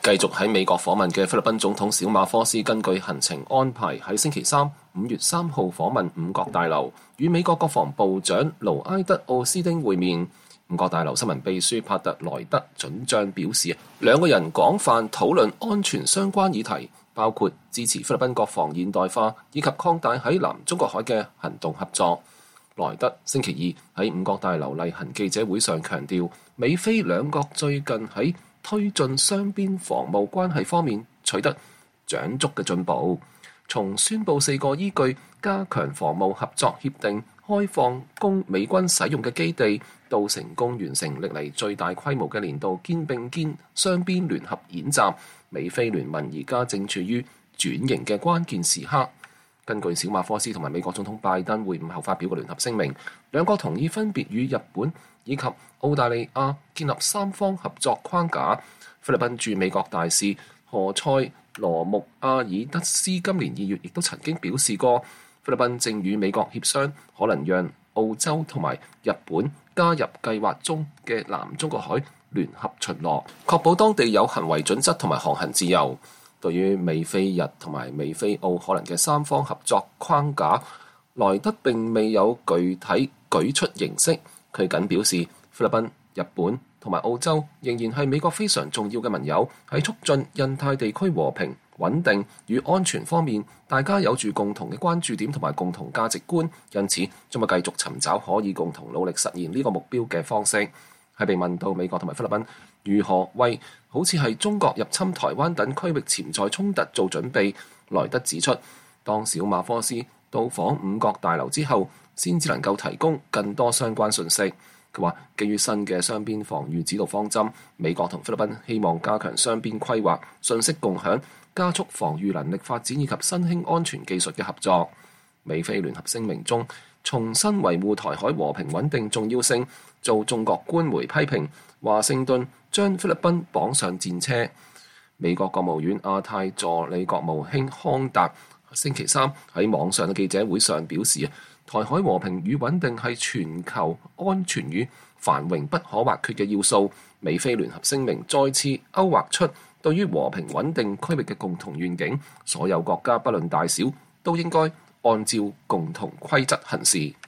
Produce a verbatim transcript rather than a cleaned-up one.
繼續喺美國訪問嘅菲律賓總統小馬科斯，根據行程安排喺星期三五月三號訪問五角大樓，與美國國防部長盧埃德奧斯丁會面。五角大樓新聞秘書帕特萊德准將表示，兩個人廣泛討論安全相關議題，包括支持菲律賓國防現代化以及擴大喺南中國海嘅行動合作。萊德星期二喺五角大樓例行記者會上強調，美菲兩國最近喺推進雙邊防務關係方面取得長足嘅進步，從宣布四個依據加強防務合作協定、開放供美軍使用嘅基地，到成功完成歷嚟最大規模嘅年度肩並肩雙邊聯合演習，美菲聯盟而家正處於轉型嘅關鍵時刻。根據小馬科斯同埋美國總統拜登會晤後發表嘅聯合聲明，兩國同意分別與日本以及澳大利亞建立三方合作框架。菲律賓駐美國大使何塞羅穆阿爾德斯今年二月亦都曾經表示過，菲律賓正與美國協商，可能讓澳洲同埋日本加入計劃中嘅南中國海聯合巡邏，確保當地有行為準則同埋航行自由。對於美菲日同埋美菲澳可能嘅三方合作框架，萊德並未有具體舉出形式。佢僅表示，菲律賓、日本同埋澳洲仍然係美國非常重要嘅盟友，喺促進印太地區和平、穩定與安全方面，大家有住共同嘅關注點同埋共同價值觀，因此將會繼續尋找可以共同努力實現呢個目標嘅方式。係被問到美國同埋菲律賓如何為好似係中國入侵台灣等區域潛在衝突做準備，萊德指出，當小馬科斯到訪五角大樓之後，先至能夠提供更多相關信息。佢話，基於新嘅雙邊防禦指導方針，美國同菲律賓希望加強雙邊規劃、信息共享、加速防禦能力發展以及新興安全技術嘅合作。美菲聯合聲明中重新維護台海和平穩定重要性，遭中國官媒批評華盛頓將菲律賓綁上戰車。美國國務院亞太助理國務卿康達星期三喺網上嘅記者會上表示，台海和平與穩定係全球安全與繁榮不可或缺嘅要素。美菲聯合聲明再次勾畫出對於和平穩定區域嘅共同願景，所有國家不論大小都應該按照共同規則行事。